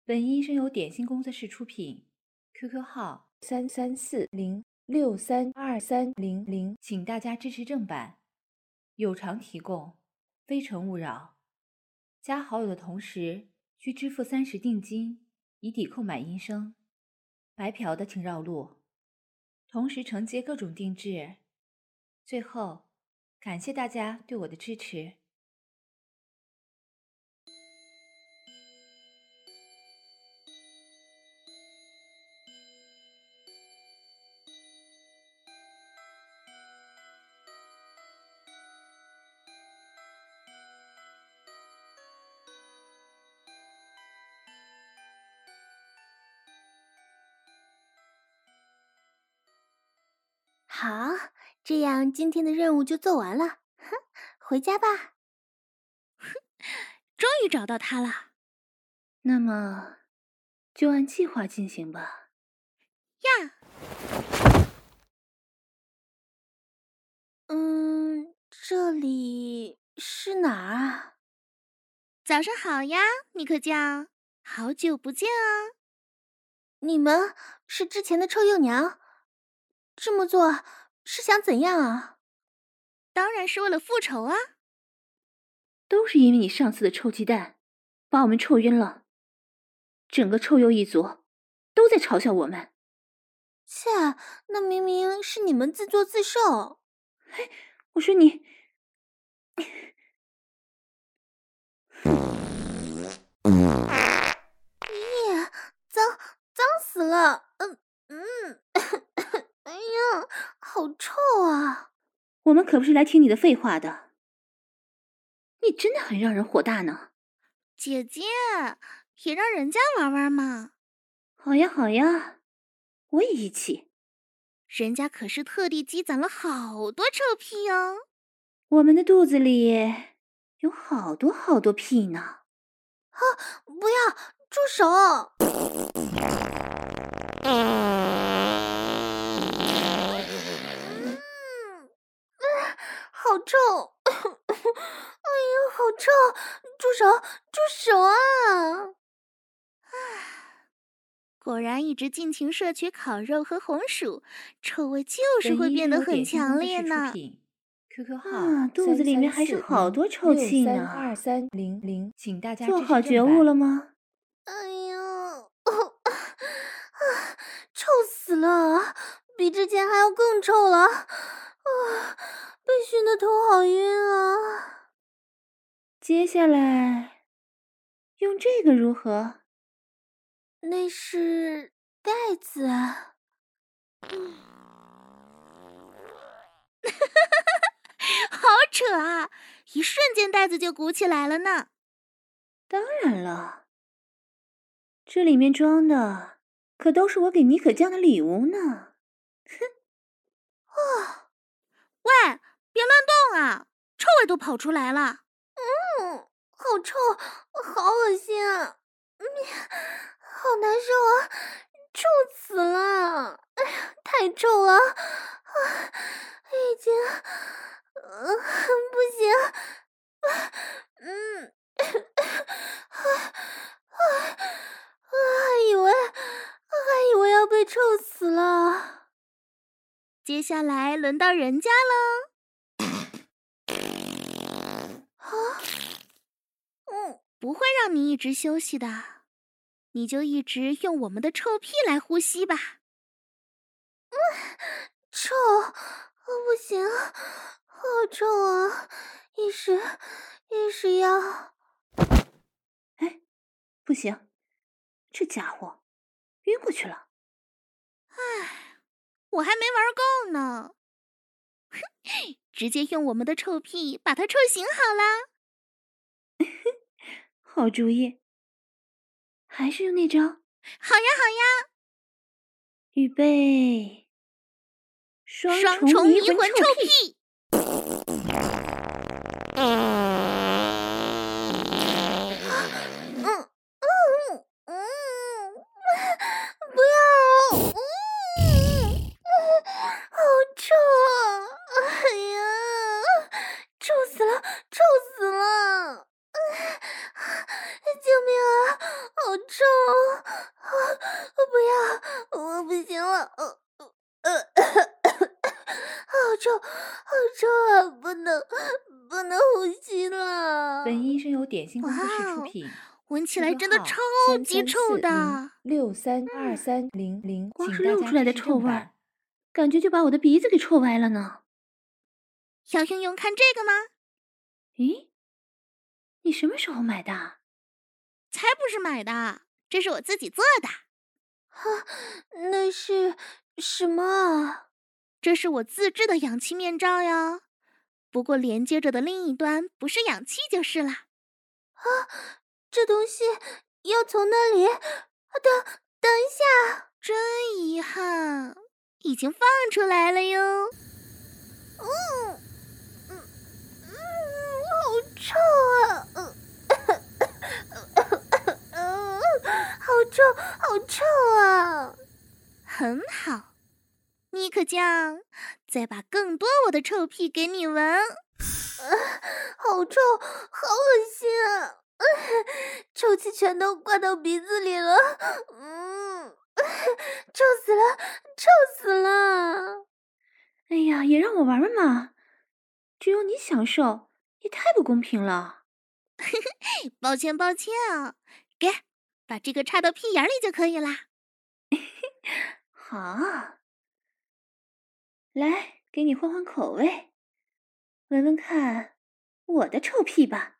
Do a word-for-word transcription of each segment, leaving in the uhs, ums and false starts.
本音声由点心工作室出品 ，Q Q 号三三四零六三二三零零，请大家支持正版，有偿提供，非诚勿扰。加好友的同时需支付三十定金，以抵扣买音声。白嫖的请绕路，同时承接各种定制。最后，感谢大家对我的支持。 好，这样今天的任务就做完了，哼，回家吧。 哼，终于找到他了。 那么，就按计划进行吧。 呀， 嗯，这里是哪儿啊？ 早上好呀，尼克酱，好久不见啊！ 你们是之前的臭幼娘，这么做是想怎样啊？ 当然是为了复仇啊！ 都是因为你上次的臭鸡蛋，把我们臭晕了。整个臭鼬一族都在嘲笑我们。 切，那明明是你们自作自受。 嘿，我说你， 耶，脏脏死了！嗯嗯，哎呀，好臭啊！ 我们可不是来听你的废话的。你真的很让人火大呢。 姐姐，也让人家玩玩嘛。 好呀好呀，我也一起。 人家可是特地积攒了好多臭屁哦。 我们的肚子里有好多好多屁呢。 啊，不要，住手！嗯，好臭！哎呀，好臭！住手！住手啊！ 果然一直尽情摄取烤肉和红薯，臭味就是会变得很强烈呢。 Q Q 号、啊，肚子里面还是好多臭气呢。二三零零，请大家做好觉悟了吗？ 哎呀，哦啊，臭死了！比之前还要更臭了。啊，被熏得头好晕啊！ 接下来用这个如何？ 那是袋子。 嗯，好扯啊！一瞬间袋子就鼓起来了呢。 当然了，这里面装的可都是我给妮可酱的礼物呢。哼！ 啊！ 喂，别乱动啊！臭味都跑出来了。 嗯，好臭，好恶心啊！嗯，好难受啊，臭死了！哎呀，太臭了，啊，已经，呃，不行，啊，嗯，啊啊啊！还以为，还以为要被臭死了。 接下来轮到人家喽。 啊，嗯， 不会让你一直休息的，你就一直用我们的臭屁来呼吸吧。 嗯，臭，不行，好臭啊！一时，一时要…… 哎，不行，这家伙晕过去了。 唉，我还没玩够呢。哼，直接用我们的臭屁把他臭醒好啦。 好主意，还是用那招。 好呀好呀， 预备，双重迷魂臭屁。 嗯嗯嗯，不要！嗯，好臭啊！哎呀，臭死了，臭死了！救命啊！好臭不要，我不行了，呃呃，好臭，好臭啊！不能，不能呼吸了。 本音声由点心工作室出哇哦， 品， 闻起来真的超三三级臭四零的。 六三二三零零， 光是请大家露出来的支持臭味儿正版。 感觉就把我的鼻子给臭歪了呢。 小熊熊看这个吗？ 咦，你什么时候买的？ 才不是买的，这是我自己做的。 哈，那是什么啊？ 这是我自制的氧气面罩呀，不过连接着的另一端不是氧气就是了。 啊，这东西要从那里……等等一下， 真遗憾，已经放出来了哟。 嗯嗯嗯，好臭啊！嗯，嗯，好臭，好臭啊！ 很好，尼克酱，再把更多我的臭屁给你闻。 啊，好臭，好恶心啊！臭气全都灌到鼻子里了，嗯，臭死了，臭死了！ 哎呀，也让我玩玩嘛！只有你享受，也太不公平了。 抱歉，抱歉啊，给，把这个插到屁眼里就可以啦。 好，来，给你换换口味，闻闻看我的臭屁吧。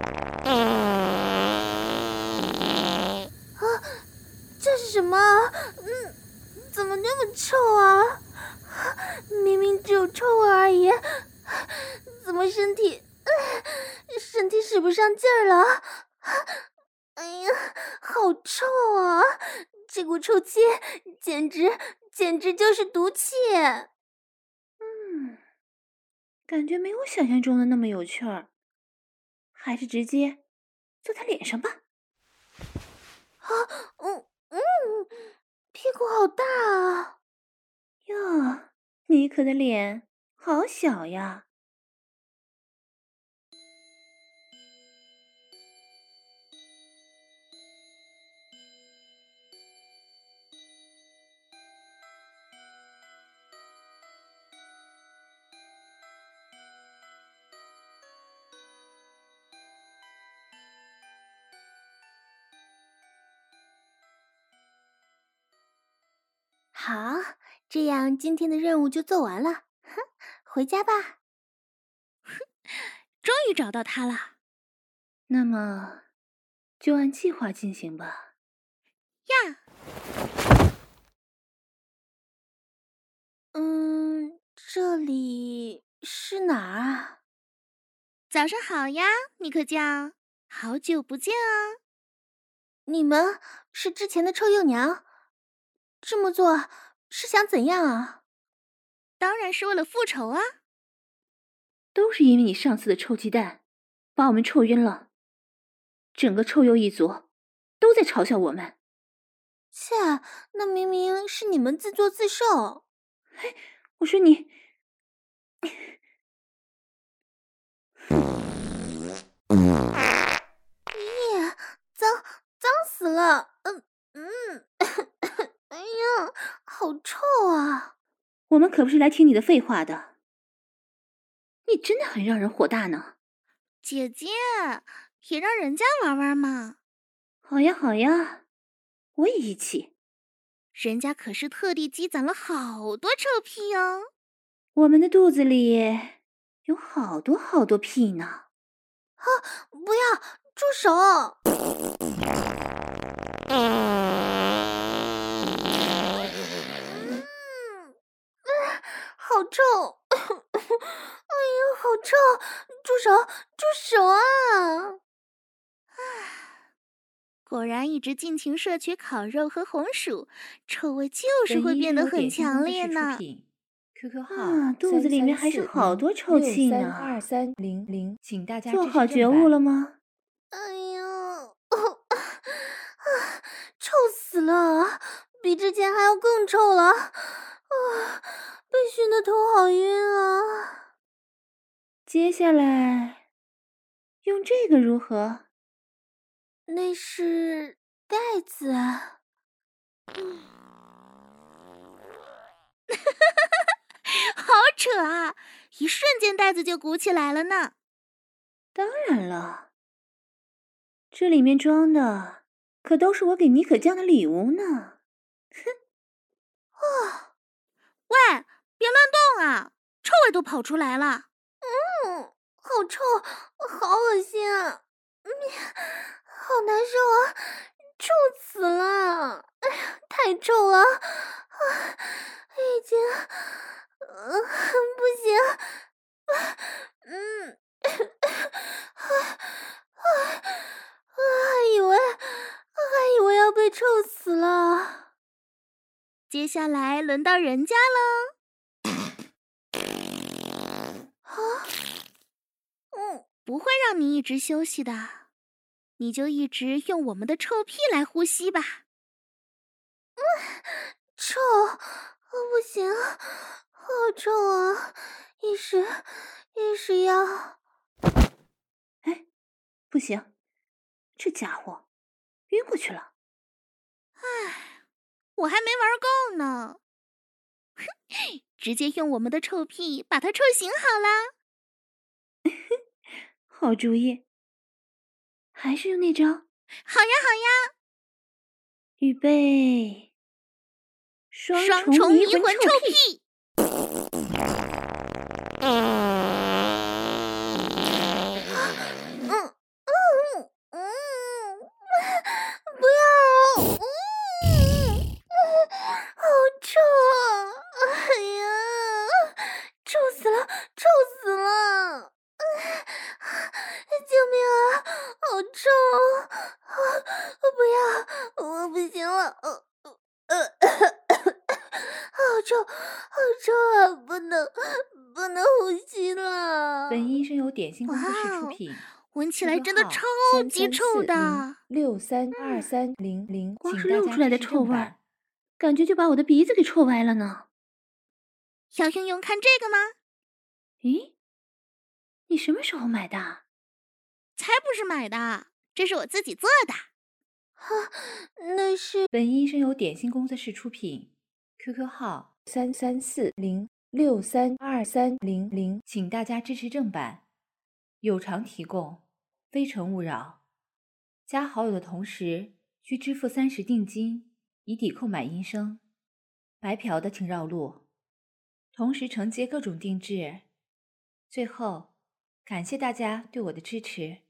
啊，这是什么？嗯，怎么那么臭啊？明明只有臭味而已，怎么身体，身体使不上劲儿了？哎呀，好臭啊！这股臭气简直简直就是毒气。 嗯，感觉没有想象中的那么有趣儿，还是直接坐他脸上吧。 啊，嗯嗯，屁股好大啊！ 哟，妮可的脸好小呀。 好，这样今天的任务就做完了，哼，回家吧。 终于找到它了。 那么，就按计划进行吧。 呀， 嗯，这里是哪儿啊？ 早上好呀，尼克酱，好久不见啊！ 你们是之前的臭幼娘，这么做是想怎样啊？ 当然是为了复仇啊！ 都是因为你上次的臭鸡蛋，把我们臭晕了。整个臭鼬一族都在嘲笑我们。 切，那明明是你们自作自受。 嘿，我说你， 咦，脏脏死了！嗯嗯，哎呀，好臭啊！ 我们可不是来听你的废话的。你真的很让人火大呢。 姐姐，也让人家玩玩嘛。 好呀好呀，我也一起。 人家可是特地积攒了好多臭屁哦。 我们的肚子里有好多好多屁呢。 啊，不要，住手！嗯，好臭！哎呀，好臭！住手！住手啊！ 果然一直尽情摄取烤肉和红薯，臭味就是会变得很强烈呢。 Q Q 号啊，肚子里面还是好多臭气呢。 二三零零，请大家做好觉支持正版悟了吗？ 哎呀，哦啊，臭死了！比之前还要更臭了。啊，被熏得头好晕啊！ 接下来用这个如何？ 那是袋子。 好扯啊！一瞬间袋子就鼓起来了呢。 当然了，这里面装的可都是我给妮可酱的礼物呢。哼！ 啊！ 喂，别乱动啊，臭味都跑出来了。 嗯，好臭，好恶心啊！嗯，好难受啊，臭死了！哎呀，太臭了，啊，已经，呃，不行，啊，嗯，啊啊啊！还以为，还以为要被臭死了。 接下来轮到人家喽。 啊，嗯， 不会让你一直休息的，你就一直用我们的臭屁来呼吸吧。 嗯，臭，不行，好臭啊！一时，一时要…… 哎，不行，这家伙晕过去了。 唉，我还没玩够呢。哼，直接用我们的臭屁把它臭醒好啦。 好主意，还是用那招。 好呀，好呀。 预备，双双重迷魂臭屁。 嗯嗯嗯，不要！嗯，好臭啊！哎呀，臭死了，臭死了！救命啊！好臭！不要，我不行了！呃呃，好臭，好臭啊！不能，不能呼吸了。 本音声由点心工作室出哇哦， 品， 闻起来真的超级臭三三四零的。 六三二三零零， 光请大家是露出来的支持臭味儿正版。 感觉就把我的鼻子给臭歪了呢。 要用用看这个吗？ 咦，你什么时候买的？ 才不是买的，这是我自己做的。 哈，那是本音声由点心工作室出品 ，Q Q 号三三四零六三二三零零，请大家支持正版，有偿提供，非诚勿扰。加好友的同时需支付三十定金，以抵购买音声。白嫖的请绕路，同时承接各种定制。最后，感谢大家对我的支持。